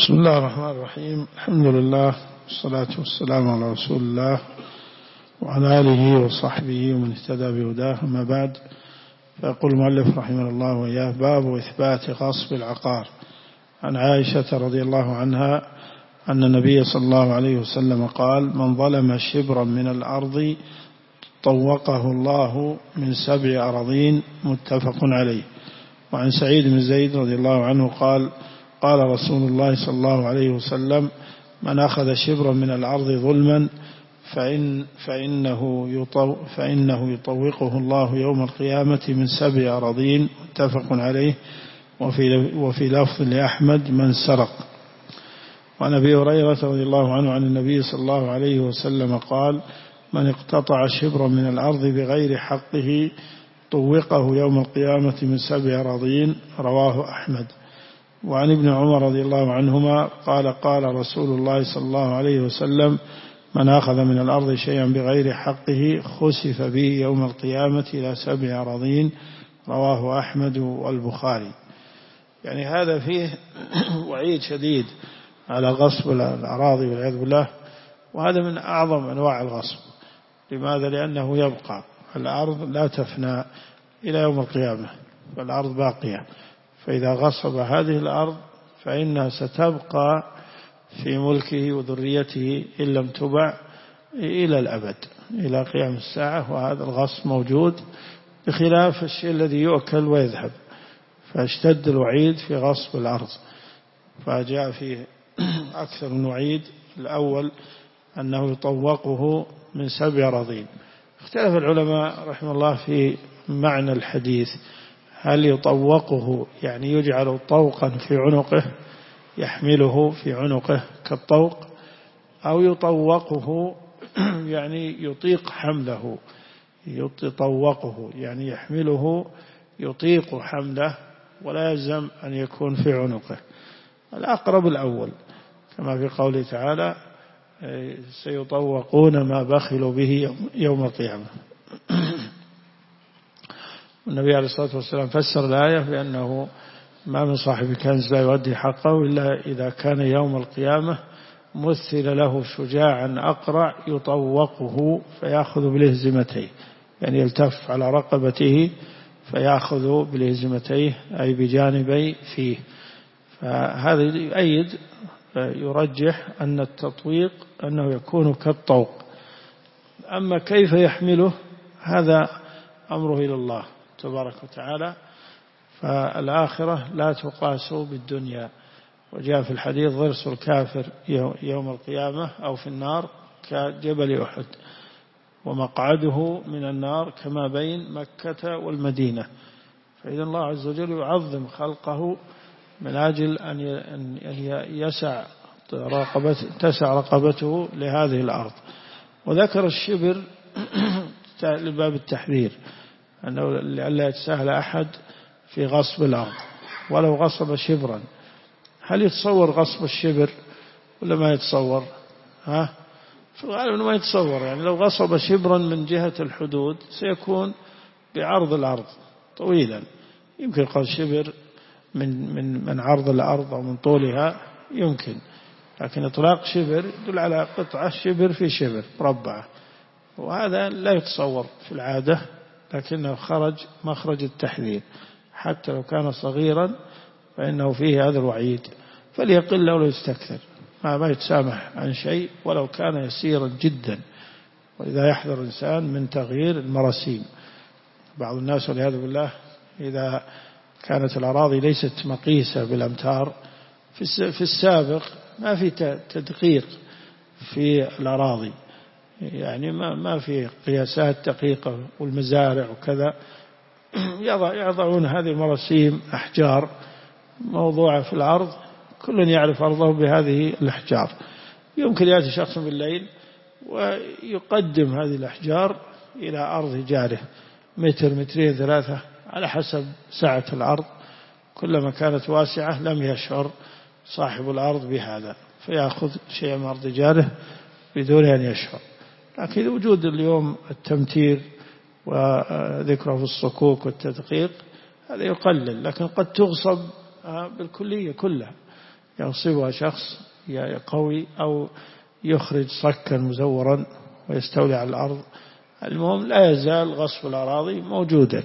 بسم الله الرحمن الرحيم. الحمد لله والصلاة والسلام على رسول الله وعلى آله وصحبه ومن اهتدى بهداه. أما بعد، فيقول المؤلف رحمه الله وإياه: باب إثبات غصب العقار. عن عائشة رضي الله عنها أن النبي صلى الله عليه وسلم قال: من ظلم شبرا من الأرض طوقه الله من 7 أراضين. متفق عليه. وعن سعيد بن زيد رضي الله عنه قال: قال رسول الله صلى الله عليه وسلم: من أخذ شبرا من الأرض ظلما فإنه يطوقه الله يوم القيامة من 7 أراضين. متفق عليه. وفي لفظ لأحمد: من سرق. وعن أبي هريرة رضي الله عنه عن النبي صلى الله عليه وسلم قال: من اقتطع شبرا من الأرض بغير حقه طوقه يوم القيامة من 7 أراضين. رواه أحمد. وعن ابن عمر رضي الله عنهما قال: قال رسول الله صلى الله عليه وسلم: من أخذ من الأرض شيئا بغير حقه خسف به يوم القيامة إلى 7 أراضين. رواه أحمد والبخاري. يعني هذا فيه وعيد شديد على غصب الأراضي والعياذ بالله، وهذا من أعظم أنواع الغصب. لماذا؟ لأنه يبقى الأرض لا تفنى إلى يوم القيامة، والأرض باقية، فإذا غصب هذه الأرض فإنها ستبقى في ملكه وذريته إن لم تبع إلى الأبد، إلى قيام الساعة. وهذا الغصب موجود، بخلاف الشيء الذي يؤكل ويذهب، فاشتد الوعيد في غصب الأرض. فجاء فيه أكثر من وعيد. الأول أنه يطوقه من 7 أراضين. اختلف العلماء رحمه الله في معنى الحديث: هل يطوقه يعني يجعل طوقا في عنقه يحمله في عنقه كالطوق، أو يطوقه يعني يطيق حمله، يطوقه يعني يحمله يطيق حمله ولا يلزم أن يكون في عنقه. الأقرب الأول، كما في قوله تعالى: سيطوقون ما بخلوا به يوم القيامة. النبي عليه الصلاة والسلام فسر الآية بأنه ما من صاحب كنز لا يؤدي حقه إلا إذا كان يوم القيامة مثل له شجاعا أقرع يطوقه فيأخذ بالهزمتيه، يعني يلتف على رقبته فيأخذ بالهزمتيه أي بجانبي فيه. فهذا يؤيد يرجح أن التطويق أنه يكون كالطوق. أما كيف يحمله هذا أمره إلى الله تبارك وتعالى، فالآخرة لا تقاس بالدنيا. وجاء في الحديث: ضرس الكافر يوم القيامة أو في النار كجبل أحد، ومقعده من النار كما بين مكة والمدينة. فإذا الله عز وجل يعظم خلقه من أجل أن تسع رقبته لهذه الأرض. وذكر الشبر لباب التحذير، أنه لئلا يتساهل أحد في غصب الأرض ولو غصب شبرا. هل يتصور غصب الشبر ولا ما يتصور؟ في الغالب ما يتصور. يعني لو غصب شبرا من جهة الحدود سيكون بعرض الأرض طويلا، يمكن قال شبر من عرض الأرض أو من طولها يمكن، لكن إطلاق شبر يدل على قطعة شبر في شبر مربعة، وهذا لا يتصور في العادة، لكنه خرج مخرج التحذير. حتى لو كان صغيرا فإنه فيه هذا الوعيد، فليقل ولا يستكثر، ما يتسامح عن شيء ولو كان يسيرا جدا. وإذا يحذر الإنسان من تغيير المراسيم. بعض الناس والعياذ بالله إذا كانت الأراضي ليست مقيسة بالأمتار، في السابق ما في تدقيق في الأراضي، يعني ما في قياسات دقيقة والمزارع وكذا، يضعون هذه المراسيم أحجار موضوعة في الأرض، كل يعرف أرضه بهذه الأحجار. يمكن يأتي شخص بالليل ويقدم هذه الأحجار إلى أرض جاره 1 2 3 على حسب سعة الأرض. كلما كانت واسعة لم يشعر صاحب الأرض بهذا، فيأخذ شيء من أرض جاره بدون أن يشعر. لكن وجود اليوم التمتير وذكره في الصكوك والتدقيق هذا يقلل، لكن قد تغصب بالكلية كلها. يغصبها شخص قوي أو يخرج صكا مزورا ويستولي على الأرض. المهم لا يزال غصب الأراضي موجودا.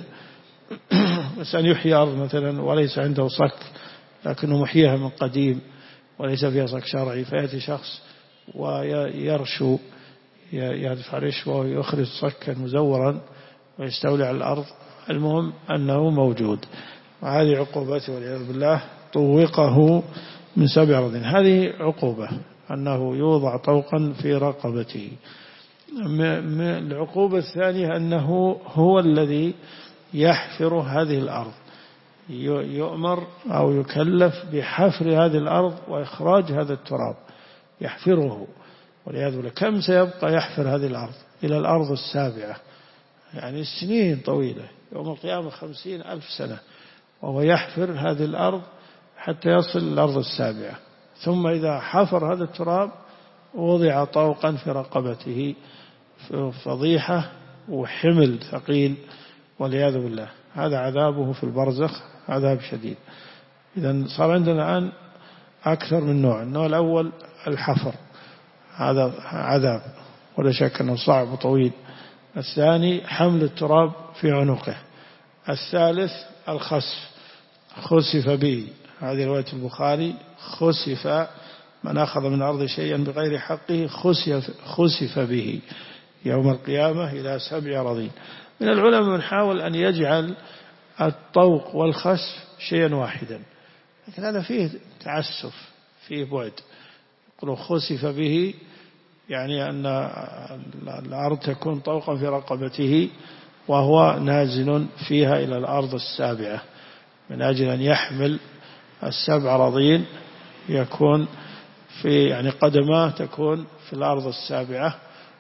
بس أن يحيي أرض مثلا وليس عنده صك لكنه محييها من قديم وليس فيها صك شرعي، فيأتي شخص ويرشو يدفع رشوة ويخرج صكا مزورا ويستولي على الأرض. المهم أنه موجود، وهذه عقوبته والعياذ بالله. طوقه من 7 أراضين، هذه عقوبة أنه يوضع طوقا في رقبته. العقوبة الثانية أنه هو الذي يحفر هذه الأرض، يؤمر أو يكلف بحفر هذه الأرض وإخراج هذا التراب، يحفره والعياذ بالله. كم سيبقى يحفر هذه الأرض إلى الأرض 7؟ يعني سنين طويلة، يوم القيامة 50,000 سنة وهو يحفر هذه الأرض حتى يصل الأرض 7. ثم إذا حفر هذا التراب وضع طوقا في رقبته، فضيحة وحمل ثقيل والعياذ بالله. هذا عذابه في البرزخ، عذاب شديد. إذن صار عندنا الآن أكثر من نوع. النوع الأول الحفر، هذا عذاب ولا شك أنه صعب وطويل. الثاني حمل التراب في عنقه. الثالث الخسف، خسف به، هذه رواية البخاري، خسف من أخذ من الأرض شيئا بغير حقه خسف به يوم القيامة إلى 7 أراضين. من العلماء من حاول أن يجعل الطوق والخسف شيئا واحدا، لكن هذا فيه تعسف، فيه بعد. يقولوا خسف به يعني أن الأرض تكون طوقا في رقبته وهو نازل فيها إلى الأرض 7، من أجل أن يحمل 7 أراضين، يكون في يعني قدماه تكون في الأرض 7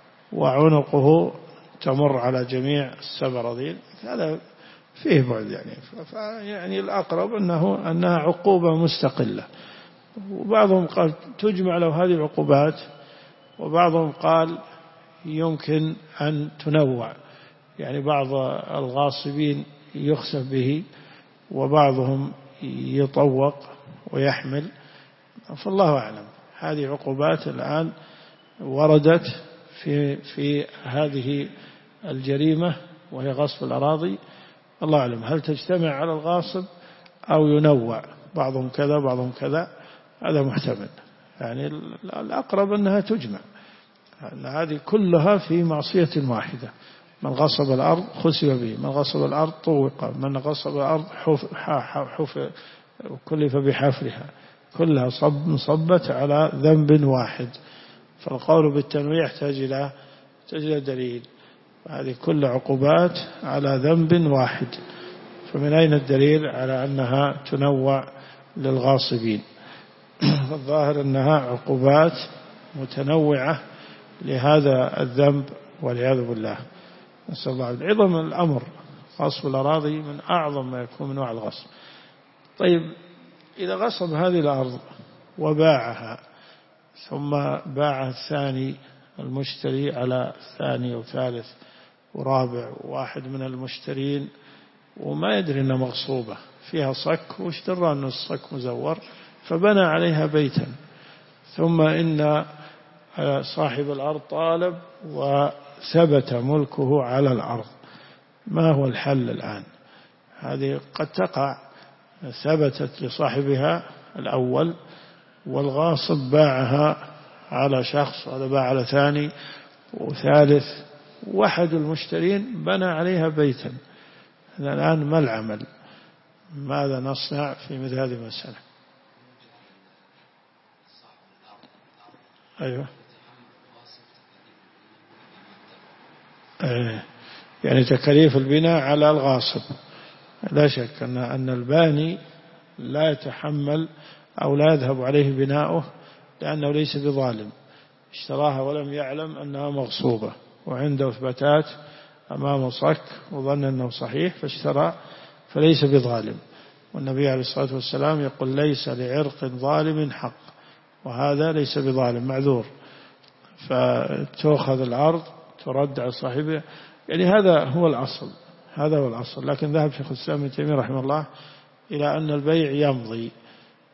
وعنقه تمر على جميع 7 أراضين. هذا فيه بعد يعني الأقرب أنها عقوبة مستقلة. وبعضهم قال تجمع له هذه العقوبات، وبعضهم قال يمكن أن تنوع، يعني بعض الغاصبين يخسف به وبعضهم يطوق ويحمل، فالله أعلم. هذه عقوبات الآن وردت في هذه الجريمة وهي غصب الأراضي. الله أعلم هل تجتمع على الغاصب أو ينوع، بعضهم كذا بعضهم كذا، هذا محتمل. يعني الأقرب أنها تجمع، أن هذه كلها في معصية واحدة. من غصب الأرض خسف به، من غصب الأرض طوق، من غصب الأرض كلف بحفرها، كلها صبت على ذنب واحد. فالقول بالتنويع يحتاج إلى دليل. هذه كل عقوبات على ذنب واحد، فمن أين الدليل على أنها تنوع للغاصبين؟ فالظاهر أنها عقوبات متنوعة لهذا الذنب والعياذ بالله، نسأل الله. عظم الأمر، غصب الأراضي من أعظم ما يكون من نوع الغصب. طيب إذا غصب هذه الأرض وباعها، ثم باع الثاني المشتري على ثاني وثالث ورابع، واحد من المشترين وما يدري أنها مغصوبة فيها صك، واشترى أن الصك مزور فبنى عليها بيتا، ثم إن صاحب الأرض طالب وثبت ملكه على الأرض. ما هو الحل الآن؟ هذه قد تقع، ثبتت لصاحبها الأول والغاصب باعها على شخص، وهذا باع على ثاني وثالث، واحد المشترين بنى عليها بيتا. الآن ما العمل؟ ماذا نصنع في مثل هذه المسألة؟ أيوة، يعني تكاليف البناء على الغاصب. لا شك أن الباني لا يتحمل أو لا يذهب عليه بناؤه، لأنه ليس بظالم، اشتراها ولم يعلم أنها مغصوبة، وعنده إثباتات أمامه صك وظن أنه صحيح فاشترى، فليس بظالم. والنبي عليه الصلاة والسلام يقول ليس لعرق ظالم حق، وهذا ليس بظالم معذور، فتأخذ الأرض ترد على صاحبها. يعني هذا هو الأصل، هذا هو الأصل. لكن ذهب شيخ الإسلام ابن تيمية رحمه الله إلى أن البيع يمضي،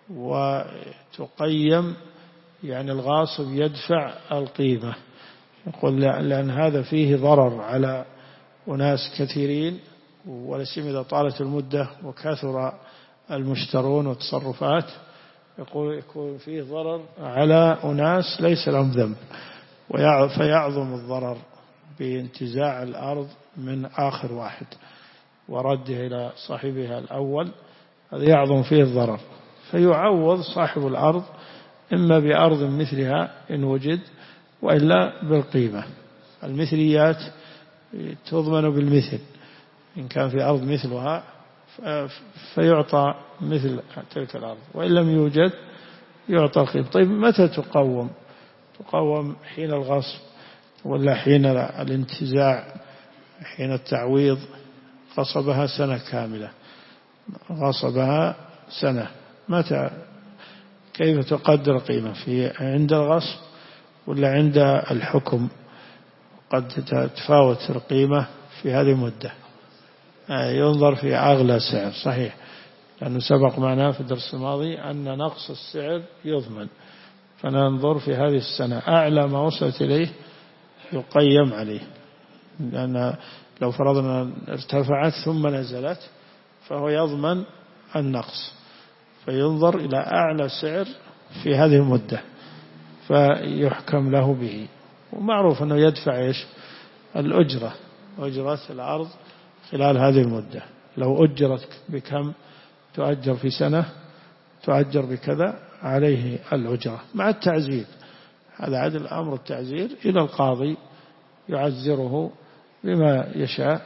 وتقيم، يعني الغاصب يدفع القيمة. يقول لأن هذا فيه ضرر على أناس كثيرين، ولا سيما إذا طالت المدة وكثر المشترون والتصرفات، يكون فيه ضرر على أناس ليس لهم ذنب، فيعظم الضرر بانتزاع الأرض من آخر واحد ورده إلى صاحبها الأول، هذا يعظم فيه الضرر، فيعوض صاحب الأرض إما بأرض مثلها إن وجد، وإلا بالقيمة. المثليات تضمن بالمثل، إن كان في أرض مثلها فيعطى مثل تلك الأرض، وإن لم يوجد يعطى القيمة. طيب متى تقوم؟ تقوم حين الغصب ولا حين الانتزاع، حين التعويض؟ غصبها سنة كاملة، غصبها سنة، متى كيف تقدر قيمة؟ في عند الغصب ولا عند الحكم؟ قد تتفاوت القيمة في هذه المدة، ينظر في أغلى سعر، صحيح، لأنه سبق معنا في الدرس الماضي أن نقص السعر يضمن، فننظر في هذه السنة أعلى ما وصلت إليه يقيم عليه، لأن لو فرضنا ارتفعت ثم نزلت فهو يضمن النقص، فينظر إلى أعلى سعر في هذه المدة فيحكم له به. ومعروف أنه يدفع إيش؟ الأجرة، أجرة الأرض خلال هذه المدة، لو أجرت بكم تؤجر في سنة، تؤجر بكذا، عليه الأجرة مع التعزير. هذا عدل أمر التعزير إلى القاضي يعزره بما يشاء،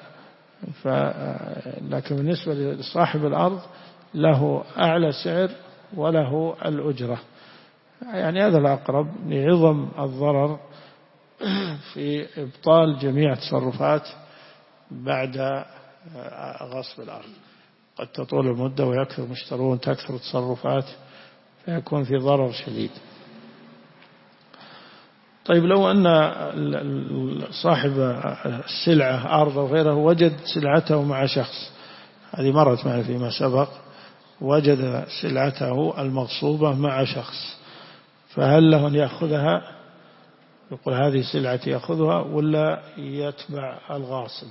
لكن بالنسبة لصاحب الأرض له أعلى سعر وله الأجرة، يعني هذا الأقرب لعظم الضرر في إبطال جميع التصرفات بعد غصب الأرض. قد تطول المدة ويكثر المشترون، تكثر التصرفات، فيكون في ضرر شديد. طيب لو أن صاحب السلعة أرض أو غيره وجد سلعته مع شخص، هذه مرت معنا فيما سبق، وجد سلعته المغصوبة مع شخص، فهل له أن يأخذها؟ يقول هذه سلعتي يأخذها، ولا يتبع الغاصب؟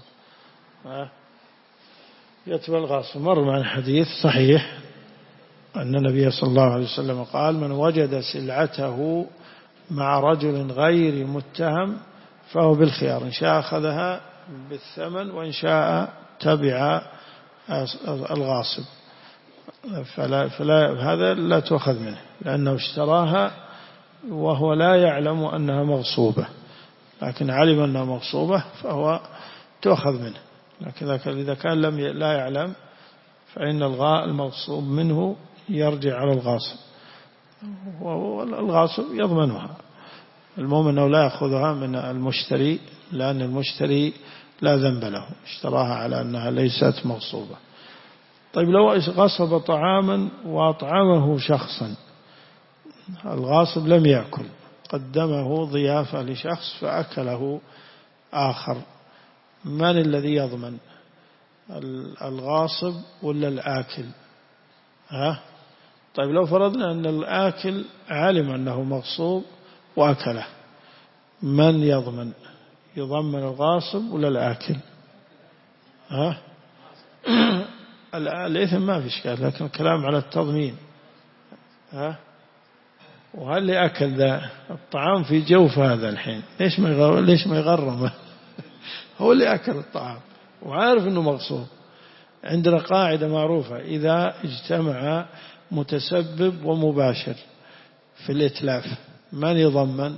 يتبع الغاصب. مر معنا حديث صحيح أن النبي صلى الله عليه وسلم قال: من وجد سلعته مع رجل غير متهم فهو بالخيار، إن شاء أخذها بالثمن وإن شاء تبع الغاصب، هذا لا تؤخذ منه، لأنه اشتراها وهو لا يعلم أنها مغصوبة، لكن علم أنها مغصوبة فهو تؤخذ منه. لكن إذا كان لا يعلم فإن المغصوب منه يرجع على الغاصب، والغاصب يضمنها. المهم أنه لا يأخذها من المشتري، لأن المشتري لا ذنب له، اشتراها على أنها ليست مغصوبة. طيب لو غصب طعاما وأطعمه شخصا، الغاصب لم يأكل، قدمه ضيافة لشخص فأكله آخر، من الذي يضمن؟ الغاصب ولا الآكل؟ طيب لو فرضنا أن الآكل علم أنه مغصوب وأكله، من يضمن؟ يضمن الغاصب ولا الآكل؟ الإثم ما في إشكال، لكن الكلام على التضمين. وهل اللي أكل ذا الطعام في جوف هذا الحين ليش ما يغرمه؟ هو اللي أكل الطعام وعارف أنه مغصوب. عندنا قاعدة معروفة: إذا اجتمع متسبب ومباشر في الإتلاف، من يضمن؟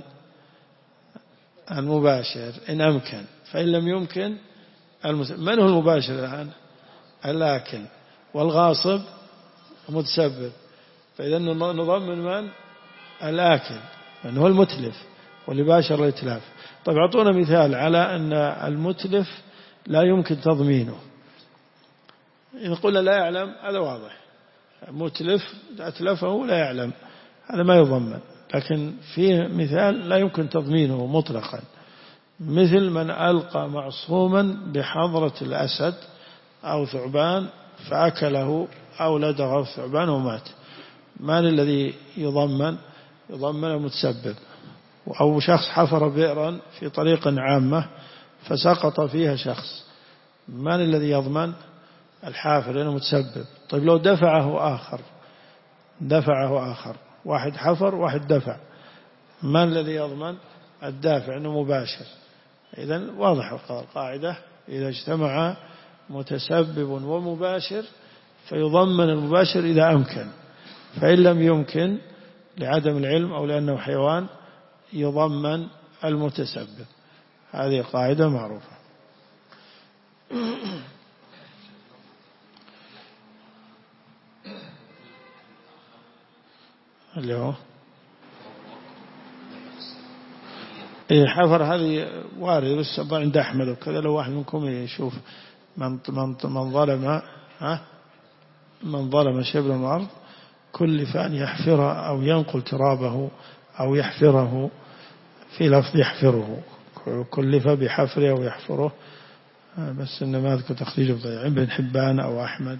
المباشر إن أمكن، فإن لم يمكن من هو المباشر الآن؟ الآكل، والغاصب متسبب، فإذا نضمن من؟ الآكل، لأنه هو المتلف واللي باشر الإتلاف. طيب أعطونا مثال على أن المتلف لا يمكن تضمينه. إن قلنا لا يعلم هذا واضح، متلف أتلفه لا يعلم، هذا ما يضمن. لكن فيه مثال لا يمكن تضمينه مطلقا، مثل من ألقى معصوما بحضرة الأسد أو ثعبان فأكله أو لدغه الثعبان ومات، من الذي يضمن المتسبب. أو شخص حفر بئرا في طريق عامة فسقط فيها شخص، من الذي يضمن؟ الحافر لأنه متسبب. طيب لو دفعه آخر، واحد حفر واحد دفع، من الذي يضمن؟ الدافع أنه مباشر. إذن واضح القاعدة، إذا اجتمع متسبب ومباشر فيضمن المباشر إذا أمكن، فإن لم يمكن لعدم العلم أو لأنه حيوان يضمن المتسبب. هذه قاعدة معروفة. اللي هو حفر، هذه وارد بس عند أحمد وكذا. لو واحد منكم يشوف من ظلم شبر من الأرض كلف أن يحفره أو ينقل ترابه أو يحفره، في لفظ يحفره، كلف بحفره أو يحفره، بس إنما أذكر تخريج ضيع ابن حبان أو أحمد.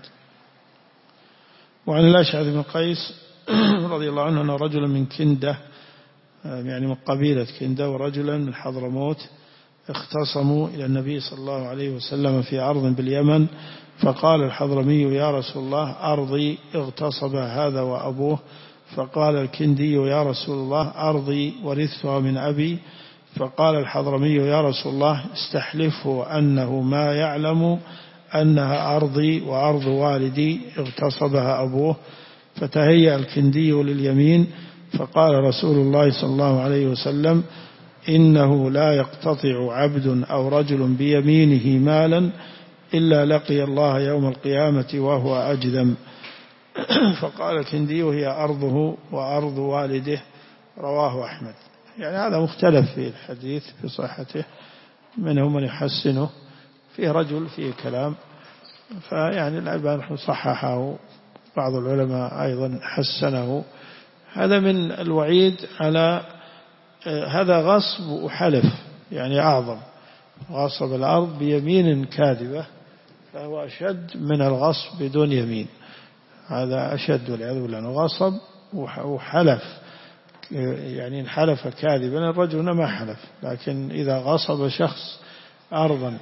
وعن الأشعث بن قيس رضي الله عنه أن رجلا من كندة، يعني من قبيلة كندة، ورجلا من حضرموت اختصموا إلى النبي صلى الله عليه وسلم في أرض باليمن، فقال الحضرمي يا رسول الله أرضي اغتصب هذا وأبوه، فقال الكندي يا رسول الله أرضي ورثتها من أبي، فقال الحضرمي يا رسول الله استحلفه أنه ما يعلم أنها أرضي وأرض والدي اغتصبها أبوه، فتهيأ الكندي لليمين، فقال رسول الله صلى الله عليه وسلم إنه لا يقتطع عبد أو رجل بيمينه مالا إلا لقي الله يوم القيامة وهو أجذم. فقال الكندي هي أرضه وأرض والده، رواه أحمد. يعني هذا مختلف في الحديث في صحته، منهم من يحسنه، فيه رجل فيه كلام، فيعني الألباني صححه، بعض العلماء أيضا حسنه. هذا من الوعيد على هذا غصب وحلف، يعني أعظم، غصب الأرض بيمين كاذبة فهو أشد من الغصب بدون يمين، هذا أشد والعياذ بالله. غصب وحلف، يعني إن حلف كاذبا الرجل ما حلف، لكن إذا غصب شخص أرضا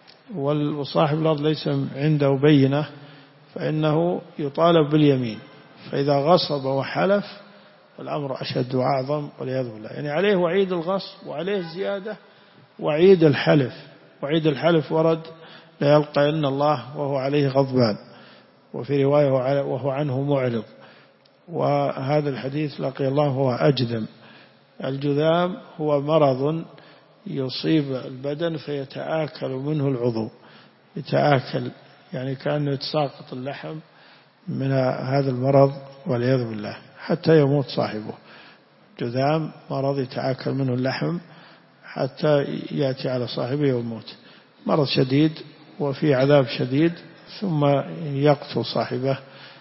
وصاحب الأرض ليس عنده بينة فإنه يطالب باليمين، فإذا غصب وحلف الأمر أشد وأعظم والعياذ بالله. يعني عليه وعيد الغصب وعليه زيادة وعيد الحلف. وعيد الحلف ورد لا يلقى إن الله وهو عليه غضبان، وفي رواية وهو عنه معرض، وهذا الحديث لقي الله وهو أجذم. الجذام هو مرض يصيب البدن فيتآكل منه العضو، يتآكل يعني كأنه يتساقط اللحم من هذا المرض والعياذ بالله حتى يموت صاحبه. جذام مرض يتآكل منه اللحم حتى يأتي على صاحبه ويموت، مرض شديد وفي عذاب شديد ثم يقتل صاحبه،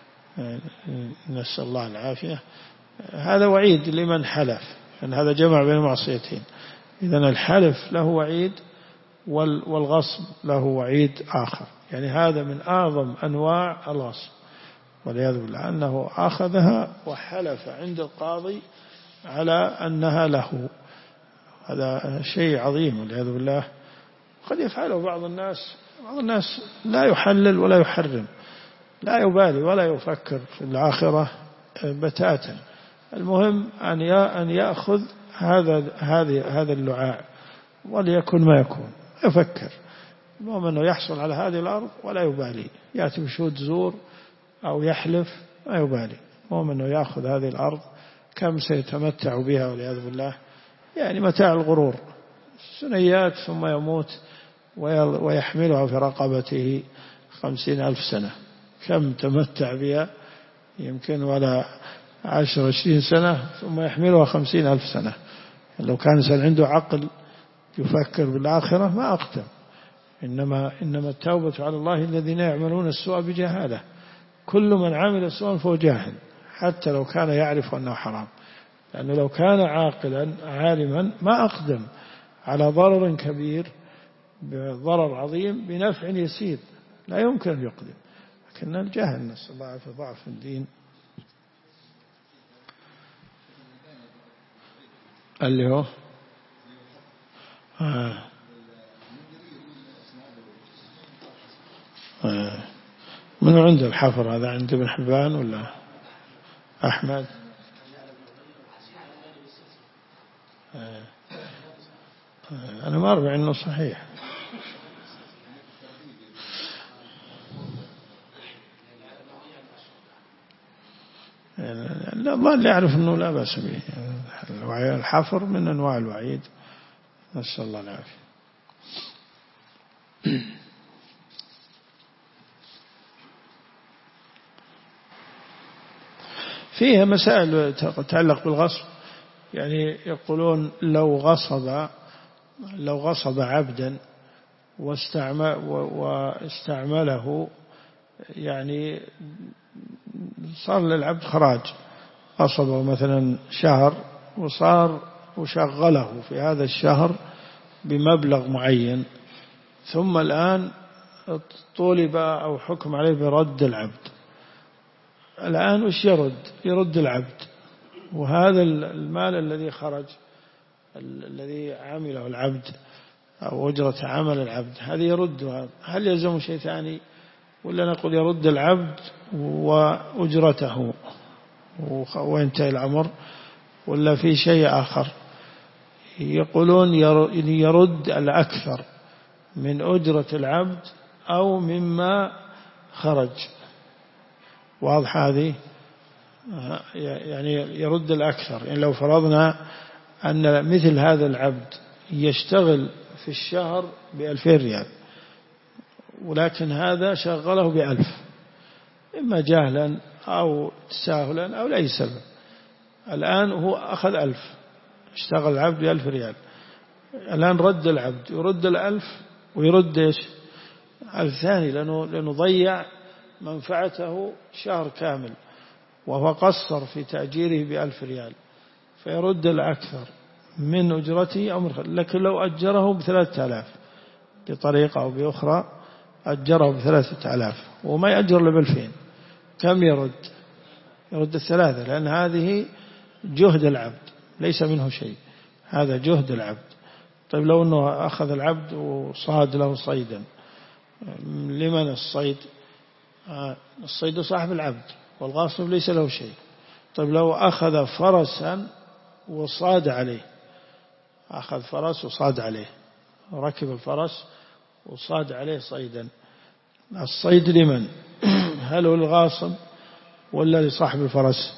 نسأل الله العافية. هذا وعيد لمن حلف، لأن هذا جمع بين معصيتين. إذن الحلف له وعيد والغصب له وعيد آخر، يعني هذا من أعظم أنواع الغصب والعياذ بالله، أنه أخذها وحلف عند القاضي على أنها له، هذا شيء عظيم والعياذ بالله. قد يفعله بعض الناس لا يحلل ولا يحرم، لا يبالي ولا يفكر في الآخرة بتاتا، المهم أن يأخذ هذا اللعاع وليكن ما يكون، يفكر، المهم أنه يحصل على هذه الأرض ولا يبالي، يأتي بشهود زور أو يحلف ما يبالي، المهم أنه يأخذ هذه الأرض. كم سيتمتع بها والعياذ بالله، يعني متاع الغرور، سنيات ثم يموت ويحملها في رقبته 50,000 سنة، كم تمتع بها يمكن ولا 10-20 سنة ثم يحملها 50,000 سنة. لو كان إنسان عنده عقل يفكر بالآخرة ما أقدم، إنما التوبة على الله الذين يعملون السوء بجهالة، كل من عمل سوءا فهو جاهل حتى لو كان يعرف أنه حرام، لأنه لو كان عاقلا عالما ما أقدم على ضرر كبير بضرر عظيم بنفع يسير، لا يمكن أن يقدم، لكن الجهل نسأل الله في ضعف الدين. اللي هو منو عنده الحفر هذا؟ عند ابن حبان ولا أحمد؟ أنا ما أربع إنه صحيح. لا، ما اللي يعرف أنه لا بأس به. الحفر من أنواع الوعيد، نسأل الله العافية. فيها مسائل تتعلق بالغصب، يعني يقولون لو غصب عبدا واستعمله، يعني صار للعبد خراج. غصبه مثلا شهر وشغله في هذا الشهر بمبلغ معين، ثم الآن طولب أو حكم عليه برد العبد. الآن وش يرد العبد، وهذا المال الذي خرج الذي عمله العبد أو أجرة عمل العبد هذه يردها. هل يلزم شيء ثاني، ولا نقول يرد العبد وأجرته وينتهي الأمر، ولا في شيء آخر؟ يقولون يرد الأكثر من أجرة العبد أو مما خرج. واضح هذه؟ يعني يرد الأكثر. يعني لو فرضنا أن مثل هذا العبد يشتغل في الشهر ب2000 ريال، ولكن هذا شغله ب1000، إما جهلا أو تساهلا أو لأي سبب. الآن هو أخذ 1000، اشتغل العبد ب1000 ريال. الآن رد العبد، يرد 1000 ويرد إيش؟ 1000 ثاني، لأنه ضيع منفعته شهر كامل، وهو قصر في تأجيره ب1000 ريال، فيرد الأكثر من أجرته أو من خلال. لكن لو أجره ب3000 بطريقة أو بأخرى، أجره ب3000 وما يأجر ل2000، كم يرد؟ يرد 3، لأن هذه جهد العبد ليس منه شيء، هذا جهد العبد. طيب لو أنه أخذ العبد وصاد له صيدا، لمن الصيد؟ الصيد صاحب العبد، والغاصب ليس له شيء. طيب لو أخذ فرسا وصاد عليه، أخذ فرس وصاد عليه، ركب الفرس وصاد عليه صيدا، الصيد لمن؟ هل هو الغاصب ولا لصاحب الفرس؟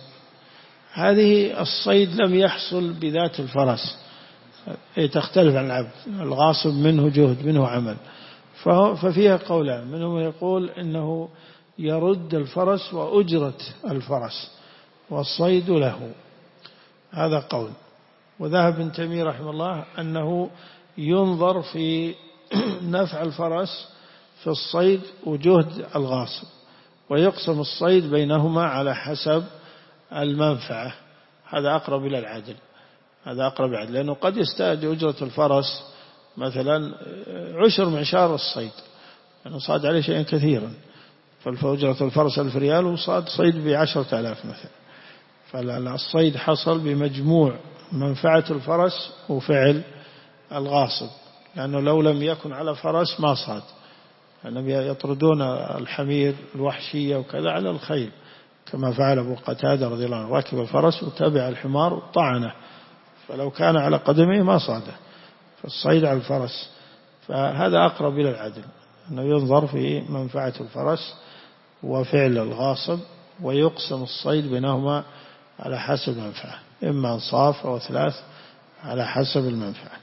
هذه الصيد لم يحصل بذات الفرس، تختلف عن العبد. الغاصب منه جهد، منه عمل. ففيها قولان، منهم يقول إنه يرد الفرس وأجرة الفرس والصيد له، هذا قول. وذهب ابن تيمية رحمه الله أنه ينظر في نفع الفرس في الصيد وجهد الغاصب، ويقسم الصيد بينهما على حسب المنفعة. هذا أقرب إلى العدل، هذا أقرب إلى العدل، لأنه قد يستأجر أجرة الفرس مثلا 10 معشار الصيد، لأنه صاد عليه شيئا كثيرا، فأجرة الفرس 1000 ريال وصاد صيد ب10,000 مثلا، فالصيد حصل بمجموع منفعة الفرس وفعل الغاصب، لأنه لو لم يكن على فرس ما صاد، لأنهم يطردون الحمير الوحشية وكذا على الخيل، كما فعل أبو قتادة رضي الله عنه، ركب الفرس وتبع الحمار وطعنه، فلو كان على قدمه ما صاده، فالصيد على الفرس. فهذا أقرب إلى العدل، أنه ينظر في منفعة الفرس وفعل الغاصب، ويقسم الصيد بينهما على حسب المنفعة، إما انصاف أو 3 على حسب المنفعة.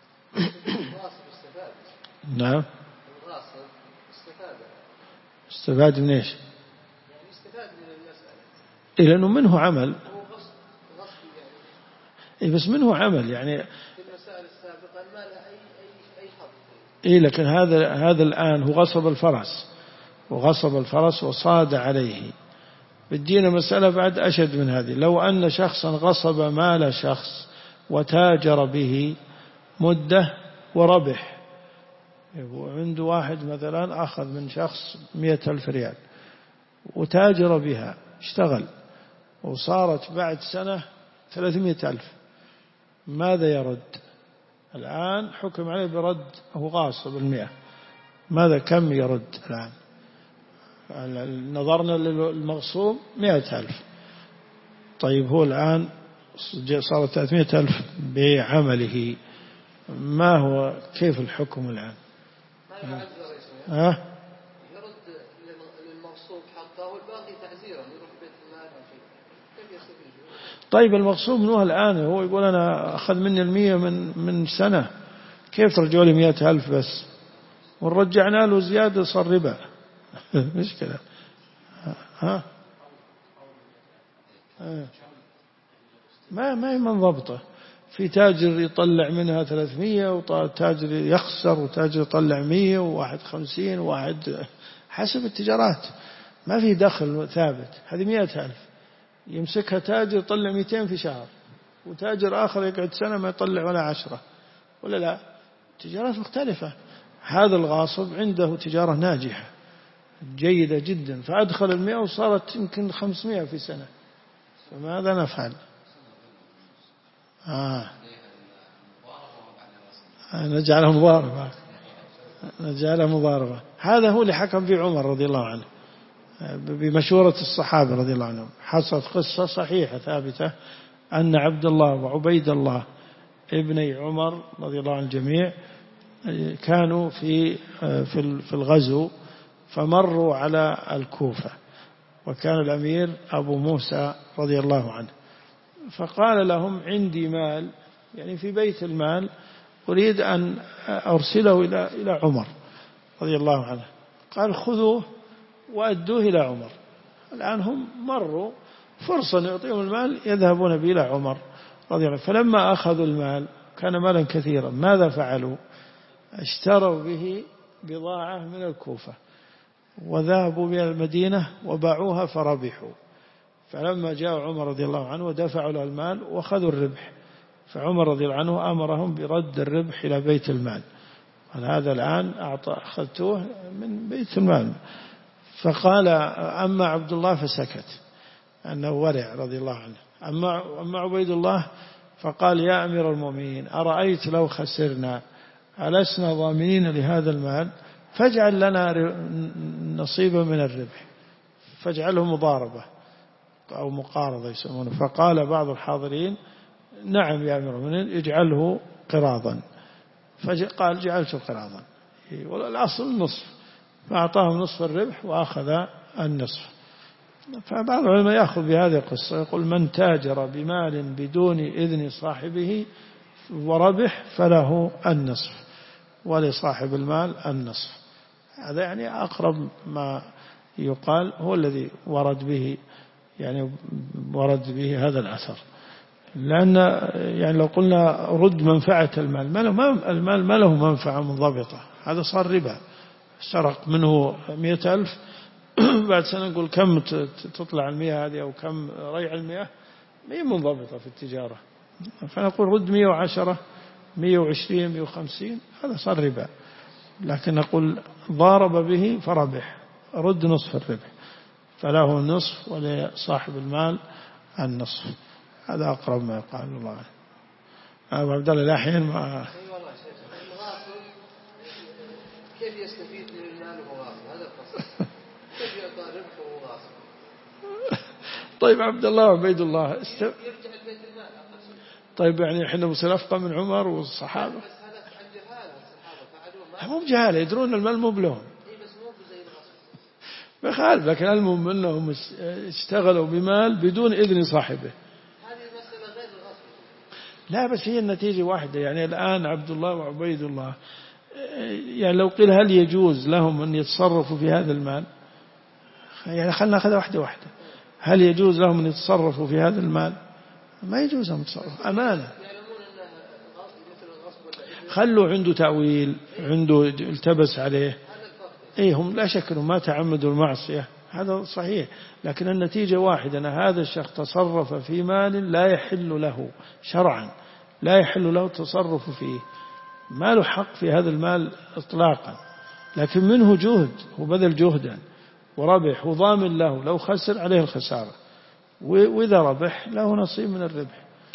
نعم. استفاد من إيش؟ يعني استفاد من المسألة، لأنه منه عمل، بس منه عمل يعني في المسائل السابقة ما له أي حظ. لكن هذا الآن هو غصب الفرس وصاد عليه. بدينا مسألة بعد أشد من هذه، لو أن شخصا غصب مال شخص وتاجر به مدة وربح، عنده واحد مثلا أخذ من شخص 100,000 ريال وتاجر بها، اشتغل، وصارت بعد سنة 300,000، ماذا يرد الآن؟ حكم عليه برد، هو غاصب 100، ماذا كم يرد الآن؟ نظرنا للمغصوب 100,000. طيب هو الآن صارت 300,000 بعمله، ما هو كيف الحكم الآن؟ يرد للمغصوب حقه والباقي تعزيرا يروح بيت المال أو شيء، كيف يستفيد؟ طيب المغصوب منه الآن هو يقول أنا أخذ مني 100 من سنة، كيف ترجعوا لي 100,000 بس ورجعنا له زيادة صار ربا؟ مشكلة. ها ما هي من ضبطه. في تاجر يطلع منها 300 وتاجر يخسر وتاجر يطلع 100 وواحد 50 وواحد حسب التجارات، ما في دخل ثابت. هذه 100,000 يمسكها تاجر يطلع 200 في شهر، وتاجر آخر يقعد سنة ما يطلع ولا 10 ولا لا، تجارات مختلفة. هذا الغاصب عنده تجارة ناجحة جيدة جدا، فأدخل 100 وصارت يمكن 500 في سنة، فماذا نفعل؟ نجعلها مضاربة، نجعلها مضاربة. هذا هو اللي حكم به عمر رضي الله عنه بمشورة الصحابة رضي الله عنهم. حصلت قصة صحيحة ثابتة أن عبد الله وعبيد الله ابني عمر رضي الله عن الجميع كانوا في الغزو، فمروا على الكوفة، وكان الأمير أبو موسى رضي الله عنه، فقال لهم عندي مال، يعني في بيت المال، أريد أن أرسله إلى عمر رضي الله عنه. قال خذوه وأدوه إلى عمر. الآن هم مروا فرصة يعطيهم المال يذهبون به إلى عمر رضي الله عنه. فلما أخذوا المال كان مالا كثيرا، ماذا فعلوا؟ اشتروا به بضاعة من الكوفة وذهبوا بها المدينة وباعوها فربحوا. فلما جاء عمر رضي الله عنه ودفعوا له المال وأخذوا الربح، فعمر رضي الله عنه أمرهم برد الربح إلى بيت المال. هذا الآن أخذتوه من بيت المال. فقال أما عبد الله فسكت أنه ورع رضي الله عنه. أما عبيد الله فقال يا أمير المؤمنين أرأيت لو خسرنا ألسنا ضامنين لهذا المال؟ فاجعل لنا نصيبا من الربح، فاجعله مضاربة أو مقارضة يسمونه. فقال بعض الحاضرين نعم يا أمير المؤمنين اجعله قراضا، فقال جعلته قراضا، والأصل النصف، فأعطاهم نصف الربح وأخذ النصف. فبعض العلماء يأخذ بهذه القصة، يقول من تاجر بمال بدون إذن صاحبه وربح فله النصف ولصاحب المال النصف. هذا يعني أقرب ما يقال، هو الذي ورد به هذا الأثر. لأن يعني لو قلنا رد منفعة المال ما له منفعة منضبطة، هذا صار ربا. سرق منه 100,000 بعد سنة نقول كم تطلع 100 هذه أو كم ريع 100، ما هي منضبطة في التجارة. فنقول رد 110 120 150، هذا صار ربا. لكن نقول ضارب به فربح، رد نصف الربح، فله النصف ولصاحب المال النصف. هذا أقرب ما يقال. الله عنه أبو عبد الله الأحيان ما كيف يستفيد من المال وهو غاصب؟ هذا القصد، كيف يعطى ربح وهو غاصب؟ طيب عبد الله وعبيد الله يرجع البيت المال. طيب يعني احنا بنصير أفقى من عمر والصحابة؟ بس هذا عن جهالة، الصحابة فعلوه مو بجهالة، يدرون المال مو بلهم، بس مو زي الغصب. بخالف، لكن المهم أنهم اشتغلوا بمال بدون إذن صاحبه. هذه المسألة غير الغصب. لا بس هي النتيجة واحدة. يعني الآن عبد الله وعبيد الله، يعني لو قيل هل يجوز لهم أن يتصرفوا في هذا المال؟ يعني خلنا نأخذ واحدة. هل يجوز لهم أن يتصرفوا في هذا المال؟ ما يجوز لهم يتصرفوا، أمانة. يعلمون أنه مثل الغصب. خلوا عنده تأويل، عنده التبس عليه. هم لا شك أنهم ما تعمدوا المعصية، هذا صحيح، لكن النتيجة واحدة، أن هذا الشخص تصرف في مال لا يحل له شرعا، لا يحل له التصرف فيه، ما له حق في هذا المال إطلاقا، لكن منه جهد، وبذل جهدا وربح وضامن له، لو خسر عليه الخسارة، وإذا ربح له نصيب من الربح.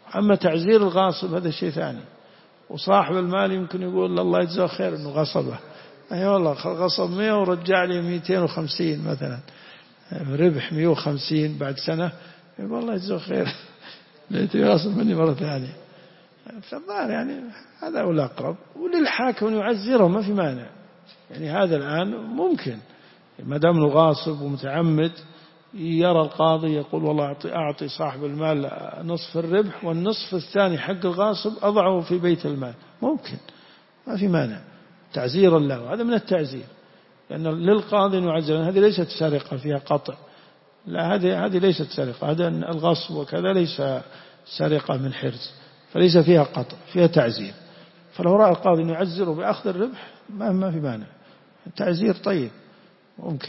أما تعزير الغاصب هذا شيء ثاني. وصاحب المال يمكن يقول الله يجزاه خير إنه غصبه، أي والله غصب 100 ورجع لي 250 مثلا، ربح 150 بعد سنة، يقول الله يجزاه خير ليت يغصب مني مرة ثانية. فالظاهر يعني هذا هو الأقرب. وللحاكم أن يعزره ما في مانع، يعني هذا الآن ممكن ما دام انه غاصب ومتعمد، يرى القاضي يقول والله أعطي صاحب المال نصف الربح والنصف الثاني حق الغاصب أضعه في بيت المال، ممكن ما في مانع تعزيرا له. هذا من التعزير، لأن للقاضي أن يعزر. هذه ليست سرقة فيها قطع، لا هذه ليست سرقة، هذا الغصب وكذا ليس سرقة من حرز، فليس فيها قطع، فيها تعزير. فلو رأى القاضي أن يعزره بأخذ الربح ما في مانع، التعزير طيب ممكن.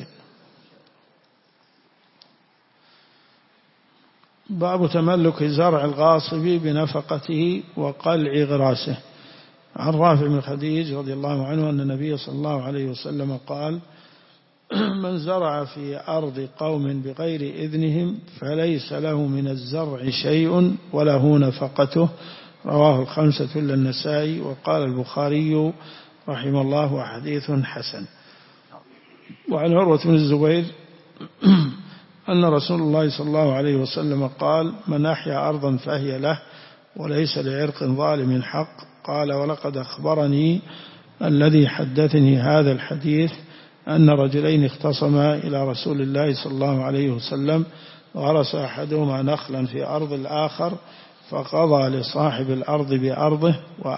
باب تملك زرع الغاصب بنفقته وقلع غراسه. عن رافع بن خديج رضي الله عنه أن النبي صلى الله عليه وسلم قال: من زرع في أرض قوم بغير إذنهم فليس له من الزرع شيء وله نفقته. رواه الخمسة إلا النسائي. وقال البخاري رحمه الله: حديث حسن. وعن عروة بن الزبير أن رسول الله صلى الله عليه وسلم قال: من أحيا أرضا فهي له وليس لعرق ظالم حق. قال: ولقد أخبرني الذي حدثني هذا الحديث أن رجلين اختصما إلى رسول الله صلى الله عليه وسلم، غرس أحدهما نخلا في أرض الآخر، فقضى لصاحب الأرض بأرضه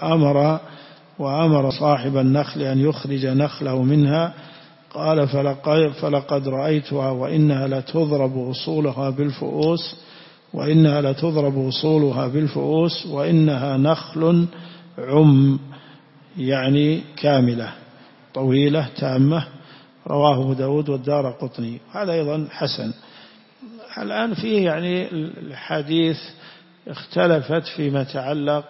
وأمر صاحب النخل أن يخرج نخله منها. قال: فلقد رأيتها وإنها لتضرب أصولها بالفؤوس وإنها نخل يعني كاملة طويلة تامة. رواه أبو داود والدارقطني. هذا أيضا حسن. الآن فيه يعني الحديث اختلفت فيما يتعلق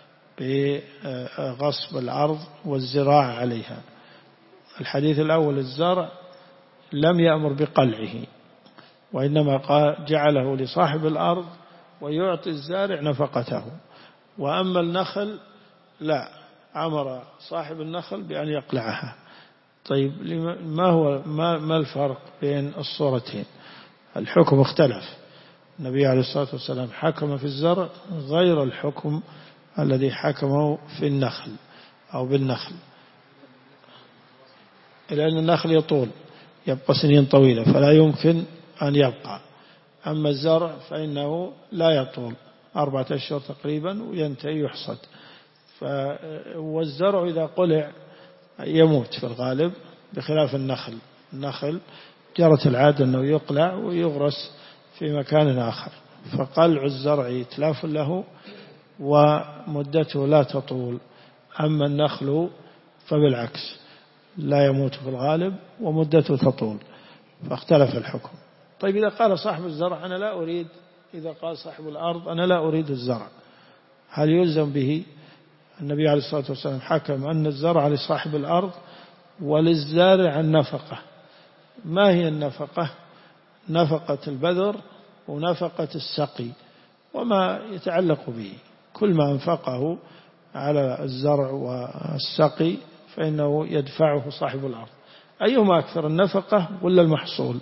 بغصب الأرض والزراعة عليها. الحديث الأول الزرع لم يأمر بقلعه، وإنما جعله لصاحب الأرض ويعطي الزارع نفقته. وأما النخل لا، أمر صاحب النخل بأن يقلعها. طيب ما الفرق بين الصورتين؟ الحكم اختلف. النبي عليه الصلاة والسلام حكم في الزرع غير الحكم الذي حكمه في النخل أو بالنخل، لأن النخل يطول، يبقى سنين طويلة فلا يمكن أن يبقى. أما الزرع فإنه لا يطول، 4 أشهر تقريبا وينتهي يحصد. والزرع إذا قلع يموت في الغالب، بخلاف النخل جرت العادة أنه يقلع ويغرس في مكان آخر، فقلع الزرع إتلاف له ومدته لا تطول. أما النخل فبالعكس لا يموت في الغالب ومدته تطول، فاختلف الحكم. طيب إذا قال صاحب الزرع أنا لا أريد، إذا قال صاحب الأرض أنا لا أريد الزرع، هل يلزم به؟ النبي عليه الصلاة والسلام حكم أن الزرع لصاحب الأرض وللزارع النفقة. ما هي النفقة؟ نفقة البذر ونفقة السقي وما يتعلق به. كل ما أنفقه على الزرع والسقي فإنه يدفعه صاحب الأرض. أيهما أكثر، النفقة ولا المحصول؟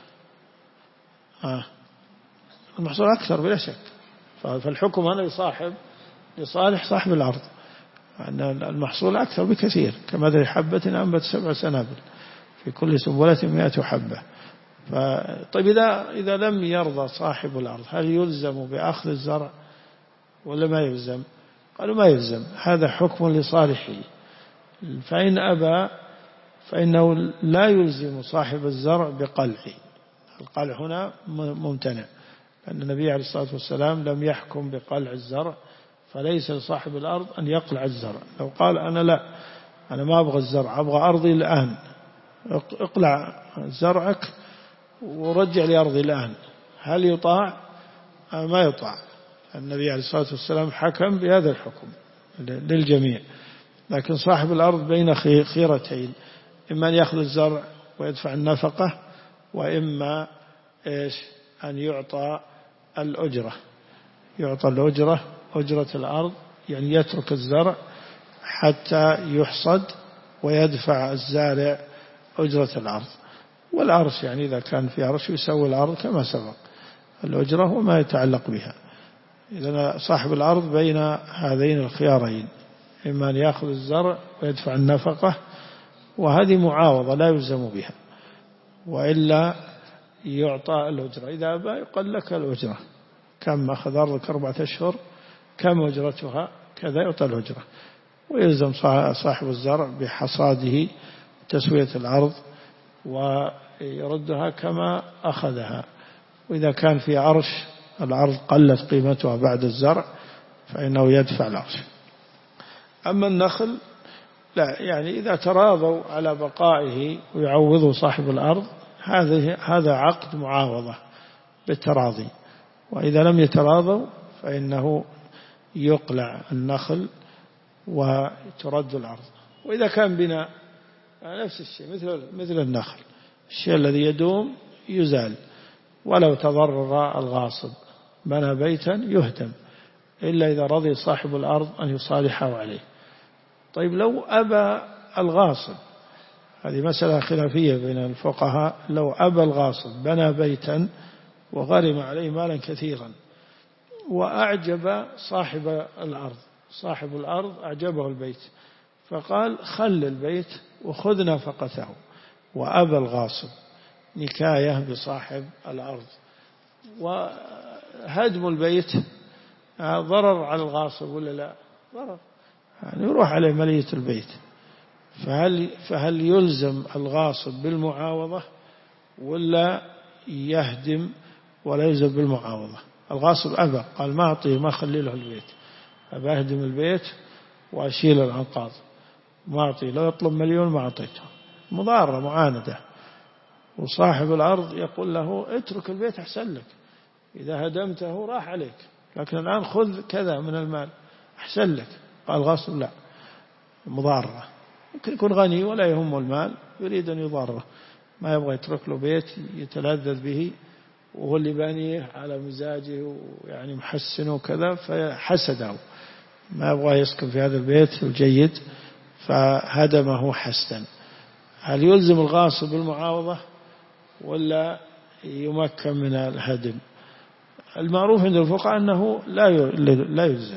المحصول أكثر بلا شك. فالحكم هنا لصالح صاحب الأرض، أن المحصول أكثر بكثير. كمثل حبة أنبت 7 سنابل في كل سنبلة 100 حبة. طيب إذا لم يرضى صاحب الأرض هل يلزم بأخذ الزرع ولا ما يلزم؟ قالوا ما يلزم، هذا حكم لصالحه. فإن أبى فإنه لا يلزم صاحب الزرع بقلعه. القلع هنا ممتنع، لأن النبي عليه الصلاة والسلام لم يحكم بقلع الزرع، فليس لصاحب الأرض أن يقلع الزرع. لو قال أنا ما أبغى الزرع، أبغى أرضي الآن، اقلع زرعك ورجع لي أرضي الآن، هل يطاع؟ ما يطاع. النبي عليه الصلاة والسلام حكم بهذا الحكم للجميع. لكن صاحب الأرض بين خيرتين، إما أن يأخذ الزرع ويدفع النفقة، وإما أن يعطى الأجرة أجرة الأرض، يعني يترك الزرع حتى يحصد ويدفع الزارع أجرة الأرض. والعرش يعني إذا كان في عرش يسوي الأرض كما سبق الأجرة وما يتعلق بها. إذا صاحب الأرض بين هذين الخيارين، إما أن يأخذ الزرع ويدفع النفقة، وهذه معاوضة لا يلزم بها، وإلا يعطى الأجرة. إذا أبى يقول لك الأجرة، كم أخذ أرضك 4 أشهر كم أجرتها كذا، يعطى الأجرة. ويلزم صاحب الزرع بحصاده تسوية الأرض ويردها كما أخذها. وإذا كان في عرش الأرض قلت قيمتها بعد الزرع فإنه يدفع العرش. أما النخل لا، يعني إذا تراضوا على بقائه ويعوضوا صاحب الأرض هذا عقد معاوضة بالتراضي. وإذا لم يتراضوا فإنه يقلع النخل وترد الأرض. وإذا كان بناء نفس الشيء مثل النخل، الشيء الذي يدوم يزال، ولو تضرر الغاصب بنى بيتا يهدم إلا إذا رضي صاحب الأرض أن يصالحه عليه. طيب لو أبى الغاصب، هذه مسألة خلافية بين الفقهاء، لو أبى الغاصب بنى بيتا وغرم عليه مالا كثيرا وأعجب صاحب الأرض أعجبه البيت، فقال خل البيت وخذ نفقته، وأبى الغاصب نكاية بصاحب الأرض، وهدم البيت ضرر على الغاصب ولا لا؟ ضرر، يعني يروح عليه مالية البيت. فهل يلزم الغاصب بالمعاوضة ولا يهدم ولا يلزم بالمعاوضة؟ الغاصب أبى، قال ما أعطيه، ما أخلي له البيت، أبى أهدم البيت وأشيل الأنقاض، ما أعطيه، لو يطلب 1,000,000 ما أعطيته، مضارة معاندة. وصاحب الأرض يقول له اترك البيت أحسن لك، إذا هدمته راح عليك، لكن الآن خذ كذا من المال أحسن لك. قال الغاصب لا، مضارة. يمكن يكون غني ولا يهمه المال، يريد أن يضاره، ما يبغى يترك له بيت يتلذذ به وهو اللي بانيه على مزاجه ويعني محسنه وكذا، فحسده، ما يبغى يسكن في هذا البيت الجيد فهدمه حسدا. هل يلزم الغاصب بالمعاوضة ولا يمكن من الهدم؟ المعروف عند الفقهاء أنه لا يلزم،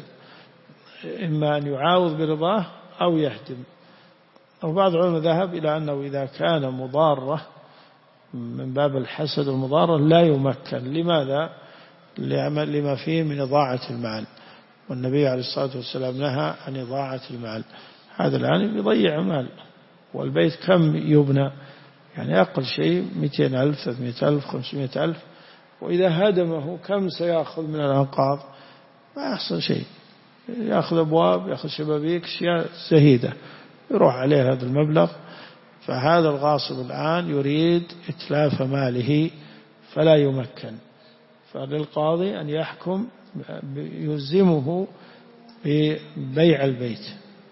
إما أن يعاوض برضاه أو يهدم. وبعض العلماء ذهب إلى أنه إذا كان مضارة من باب الحسد والمضارة لا يمكن. لماذا؟ لما فيه من إضاعة المال، والنبي عليه الصلاة والسلام نهى عن إضاعة المال. هذا الآن يضيع مال، والبيت كم يبنى؟ يعني أقل شيء 200,000 300,000 500,000، وإذا هدمه كم سيأخذ من الأنقاض؟ ما يحصل شيء، يأخذ أبواب، يأخذ شبابيك، أشياء زهيدة، يروح عليه هذا المبلغ. فهذا الغاصب الآن يريد إتلاف ماله فلا يمكن، فللقاضي أن يحكم يلزمه ببيع البيت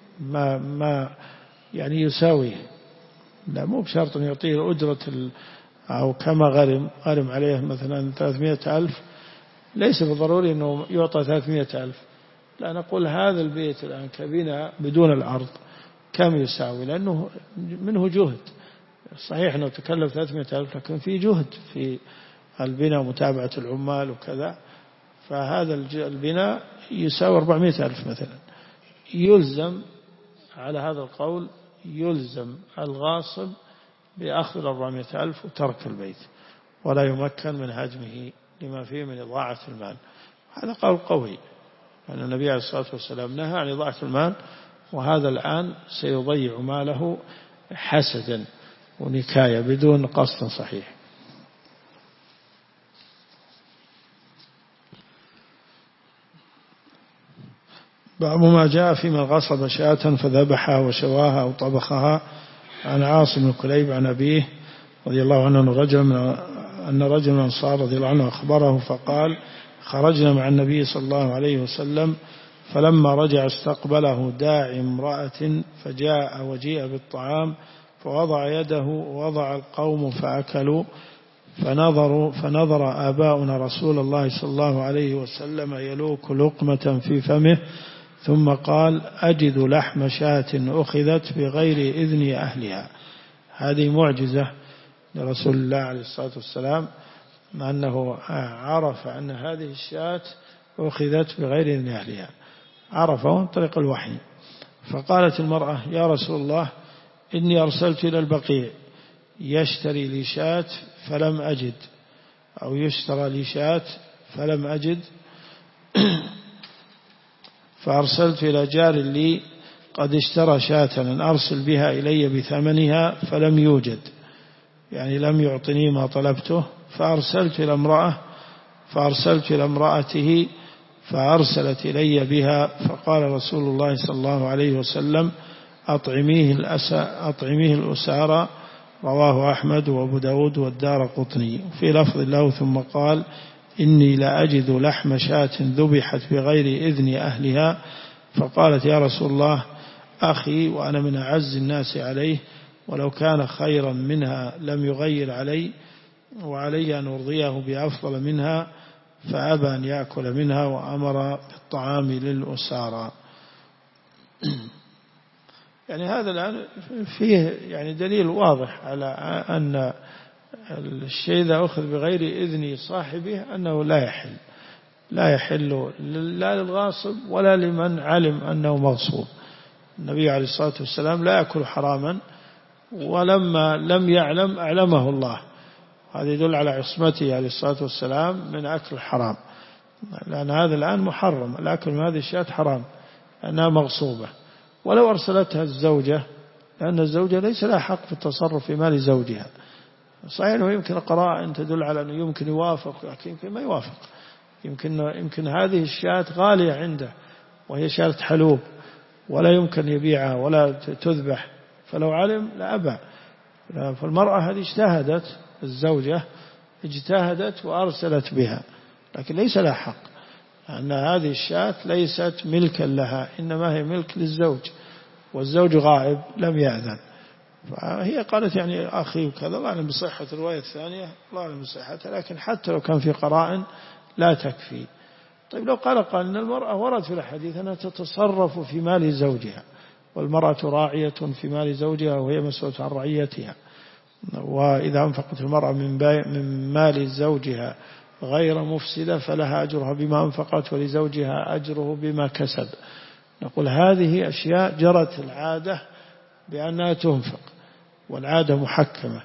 ما يعني يساويه، لا مو بشرط أن يعطيه أجرة أو كما غرم عليه مثلا 300,000، ليس بالضروري أنه يعطى 300,000. لا، نقول هذا البيت الآن كبناء بدون الأرض كم يساوي، لأنه منه جهد. صحيح أنه تكلف 300,000 لكن في جهد في البناء ومتابعة العمال وكذا، فهذا البناء يساوي 400,000 مثلا. يلزم على هذا القول يلزم الغاصب بأخذ 400,000 وترك البيت، ولا يمكن من هدمه لما فيه من إضاعة المال. هذا قول قوي، أن النبي عليه الصلاة والسلام نهى عن إضاعة المال، وهذا الآن سيضيع ماله حسدا ونكاية بدون قصد صحيح. باب ما جاء في من غصب شاة فذبحها وشواها أو طبخها. عن عاصم بن كليب عن أبيه رضي الله عنه أن رجل من الأنصار رضي الله عنه أخبره فقال: خرجنا مع النبي صلى الله عليه وسلم، فلما رجع استقبله داعي امرأة، فجاء وجيء بالطعام، فوضع يده ووضع القوم فأكلوا، فنظر آباؤنا رسول الله صلى الله عليه وسلم يلوك لقمة في فمه ثم قال: أجد لحم شاة أخذت بغير إذن أهلها. هذه معجزة لرسول الله عليه الصلاة والسلام، أنه عرف أن هذه الشاة أخذت بغير إذن أهلها، عرفه عن طريق الوحي. فقالت المرأة: يا رسول الله، إني أرسلت إلى البقيع يشتري لي شاة فلم أجد، أو يشترى لي شاة فلم أجد، فأرسلت إلى جار لي قد اشترى شاة أن أرسل بها إلي بثمنها فلم يوجد، يعني لم يعطني ما طلبته. فأرسلت إلى امرأته فأرسلت إلي بها، فقال رسول الله صلى الله عليه وسلم: أطعميه الأسارى. رواه أحمد وأبو داود والدارقطني. في لفظ له: ثم قال: إني لأجد لحم شاة ذبحت بغير إذن أهلها. فقالت: يا رسول الله، أخي وأنا من أعز الناس عليه، ولو كان خيرا منها لم يغير علي، وعلي أن أرضيه بأفضل منها، فأبى أن يأكل منها وأمر بالطعام للأسارى. يعني هذا الآن فيه يعني دليل واضح على أن الشيء إذا أخذ بغير إذن صاحبه أنه لا يحل لا للغاصب ولا لمن علم أنه مغصوب. النبي عليه الصلاة والسلام لا يأكل حراما، ولما لم يعلم أعلمه الله. هذا يدل على عصمته عليه الصلاة والسلام من أكل الحرام، لأن هذا الآن محرم، الأكل من هذه الشاة حرام لأنها مغصوبة. ولو أرسلتها الزوجة، لأن الزوجة ليس لها حق في التصرف في مال زوجها. صحيح أنه يمكن قرائن تدل على أنه يمكن يوافق، لكن يمكن ما يوافق. يمكن هذه الشاة غالية عنده وهي شاة حلوب، ولا يمكن يبيعها ولا تذبح، فلو علم لأبى. فالمرأة هذه اجتهدت، الزوجة اجتهدت وأرسلت بها، لكن ليس لها حق، أن هذه الشاة ليست ملكا لها، إنما هي ملك للزوج، والزوج غائب لم يأذن. فهي قالت يعني أخي وكذا، الله أعلم بصحة الرواية الثانية، الله أعلم بصحتها، لكن حتى لو كان في قرائن لا تكفي. طيب لو قال أن المرأة ورد في الحديث أنها تتصرف في مال زوجها، والمرأة راعية في مال زوجها وهي مسؤولة عن رعيتها، وإذا أنفقت المرأة من مال زوجها غير مفسدة فلها أجرها بما أنفقت ولزوجها أجره بما كسب. نقول هذه أشياء جرت العادة بأنها تنفق، والعادة محكمة.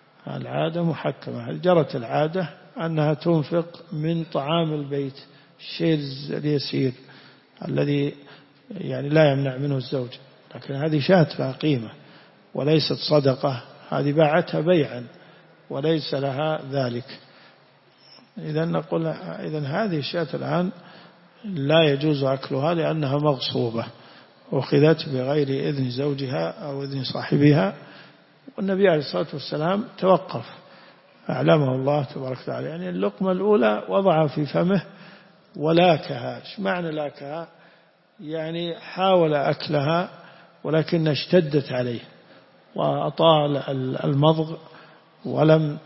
جرت العادة أنها تنفق من طعام البيت، الشيء اليسير الذي يعني لا يمنع منه الزوج، لكن هذه شاة لها قيمة وليست صدقة، هذه باعتها بيعا وليس لها ذلك. إذن نقول هذه الشاة الآن لا يجوز أكلها لأنها مغصوبة، أخذت بغير إذن زوجها أو إذن صاحبها. والنبي عليه الصلاة والسلام توقف، أعلمه الله تبارك وتعالى. يعني اللقمة الأولى وضعها في فمه ولاكها. إيش معنى لاكها؟ يعني حاول أكلها ولكن اشتدت عليه وأطال المضغ ولم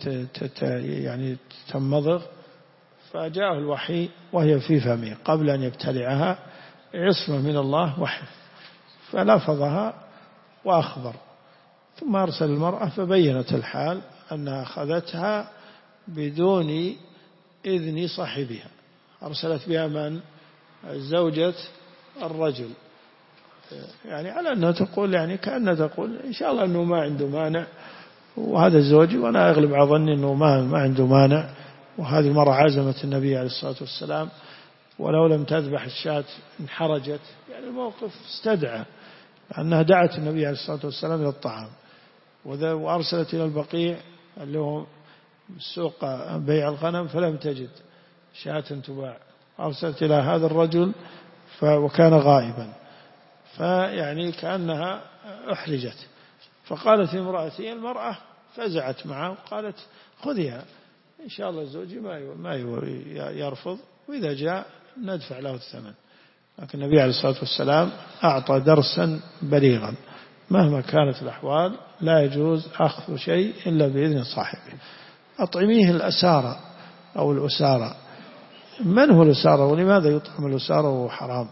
يعني تمضغ، فجاءه الوحي وهي في فمه قبل أن يبتلعها، عصمة من الله وحي، فلفظها وأخبر. ثم أرسل المرأة فبينت الحال أنها أخذتها بدون إذن صاحبها، أرسلت بها من؟ زوجة الرجل، يعني على أنها تقول، يعني كأنها تقول إن شاء الله أنه ما عنده مانع، وهذا زوجي وأنا أغلب على ظني أنه ما عنده مانع. وهذه المرة عزمت النبي عليه الصلاة والسلام، ولو لم تذبح الشاة انحرجت، يعني الموقف استدعى أنها دعت النبي عليه الصلاة والسلام إلى الطعام. وأرسلت إلى البقيع اللي هو سوق بيع الغنم فلم تجد شاة تباع، أرسلت إلى هذا الرجل وكان غائبا، فيعني كأنها أحرجت. فقالت امرأتي، المرأة فزعت معه وقالت خذيها إن شاء الله زوجي ما يرفض، وإذا جاء ندفع له الثمن. لكن النبي عليه الصلاة والسلام أعطى درسا بليغا، مهما كانت الأحوال لا يجوز أخذ شيء إلا بإذن صاحبه. أطعميه الأسارة أو الأسارة. من هو الأسارة ولماذا يطعم الأسارة وهو حرام؟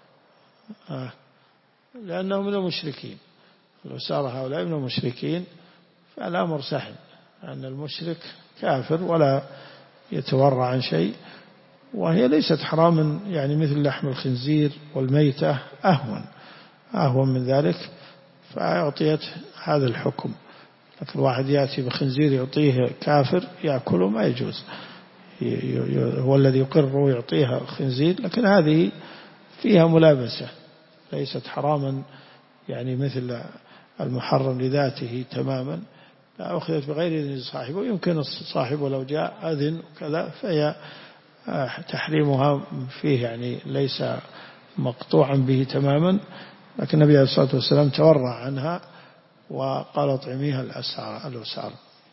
لأنه من المشركين. الأسارة هؤلاء من المشركين، فالأمر سهل أن المشرك كافر ولا يتورع عن شيء، وهي ليست حراما يعني مثل لحم الخنزير والميتة، أهون من ذلك، فأعطيت هذا الحكم. لكن واحد يأتي بخنزير يعطيه كافر يأكله ما يجوز، هو الذي يقر ويعطيها خنزير، لكن هذه فيها ملابسة، ليست حراما يعني مثل المحرم لذاته تماما، لا أخذت بغير إذن صاحبه. يمكن صاحبه لو جاء أذن وكذا فهي تحريمها فيه يعني ليس مقطوعا به تماما، لكن النبي عليه الصلاة والسلام تورع عنها وقال اطعميها الأسار.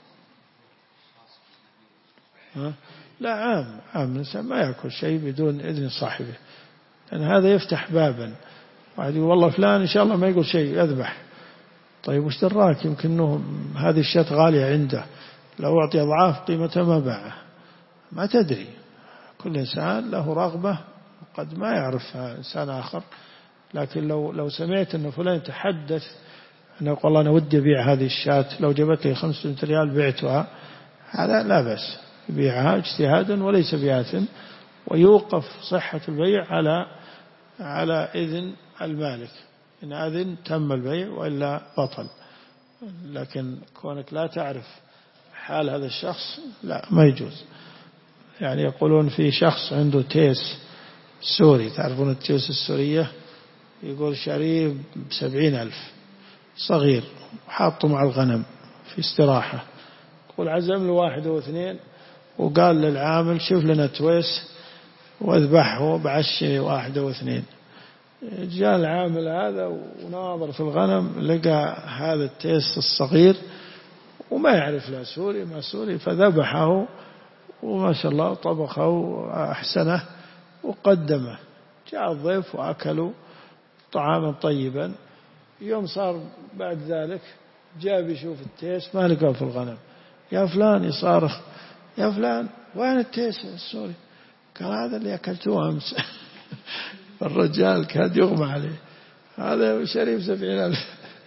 لا، عام الإنسان ما يأكل شيء بدون إذن صاحبه، لأن هذا يفتح بابا. واحد يقول والله فلان إن شاء الله ما يقول شيء يذبح، طيب وش دراك؟ يمكن أنه هذه الشاة غالية عنده، لو أعطي أضعاف قيمتها ما باعه، ما تدري. كل إنسان له رغبة قد ما يعرفها إنسان آخر، لكن لو سمعت أن فلان تحدث أنه يقول والله أنا ودي أبيع هذه الشاة، لو جبت لي 500 ريال بعتها، هذا لا بأس، يبيعها اجتهادا وليس بآثم، ويوقف صحة البيع على إذن المالك. إن أذن تم البيع وإلا بطل. لكن كونك لا تعرف حال هذا الشخص لا، ما يجوز. يعني يقولون في شخص عنده تيس سوري، تعرفون التيس السورية، يقول شاريه ب70,000 صغير وحاطه مع الغنم في استراحة، يقول عزم له 1 و 2 وقال للعامل شوف لنا تويس واذبحه بعشي 1 و 2. جاء العامل هذا وناظر في الغنم لقى هذا التيس الصغير وما يعرف لا سوري ما سوري، فذبحه وما شاء الله طبخه وأحسنه وقدمه. جاء الضيف وأكلوا طعاما طيبا. يوم صار بعد ذلك جاء بيشوف التيس ما لقاه في الغنم، يا فلان يصارخ يا فلان وين التيس السوري؟ قال هذا اللي أكلتوه أمس. الرجال كاد يغمى عليه، هذا شريف 70,000.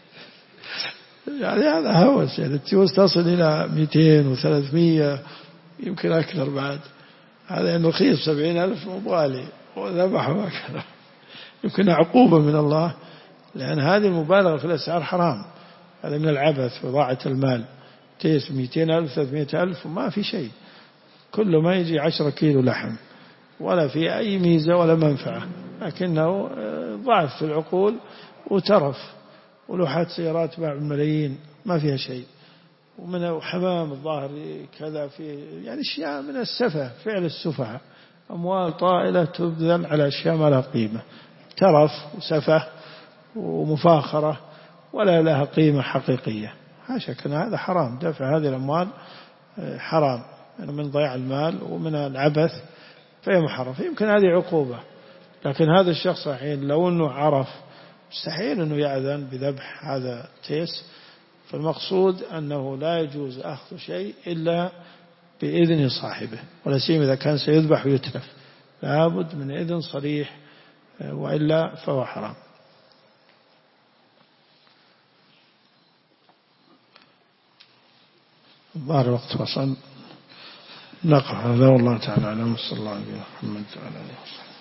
يعني هذا هوس، يعني التيوس تصل إلى 200 و300 يمكن أكثر بعد، هذا إنه رخيص 70,000 مبالي وذبحه وأكله. يمكن عقوبة من الله، لأن هذه المبالغة في الأسعار حرام، هذا من العبث وضاعة المال. تيس 200,000 300,000 وما في شيء، كل ما يجي 10 كيلو لحم ولا في أي ميزة ولا منفعة، لكنه ضعف في العقول وترف، ولوحات سيارات باع بالملايين ما فيها شيء، ومن حمام الظاهر كذا، في يعني أشياء من السفة، فعل السفهاء، أموال طائلة تبذل على أشياء ما لها قيمة، ترف وسفه ومفاخرة ولا لها قيمة حقيقية. شك هذا حرام، دفع هذه الأموال حرام، يعني من ضياع المال ومن العبث، فهي محرم. يمكن هذه عقوبة، لكن هذا الشخص الحين لو أنه عرف مستحيل أنه يأذن بذبح هذا التيس. فالمقصود أنه لا يجوز أخذ شيء إلا بإذن صاحبه، ولا سيما إذا كان سيذبح ويتلف، لابد من إذن صريح، وإلا فهو حرام. ظهر وقت فصل، نقف هذا والله تعالى أعلم. صلى الله عليه وسلم.